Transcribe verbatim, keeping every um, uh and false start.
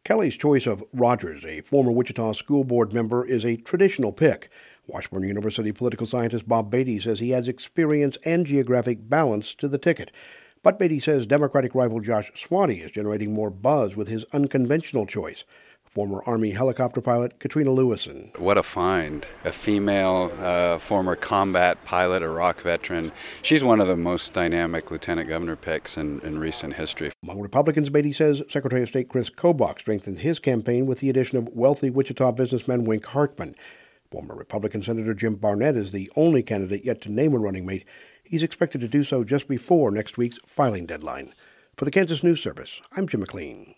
Kelly's choice of Rogers, a former Wichita school board member, is a traditional pick. Washburn University political scientist Bob Beatty says he adds experience and geographic balance to the ticket. But Beatty says Democratic rival Josh Swati is generating more buzz with his unconventional choice. Former Army helicopter pilot Katrina Lewison. What a find. A female uh, former combat pilot, Iraq veteran. She's one of the most dynamic lieutenant governor picks in, in recent history. Among Republicans, Beatty says Secretary of State Chris Kobach strengthened his campaign with the addition of wealthy Wichita businessman Wink Hartman. Former Republican Senator Jim Barnett is the only candidate yet to name a running mate. He's expected to do so just before next week's filing deadline. For the Kansas News Service, I'm Jim McLean.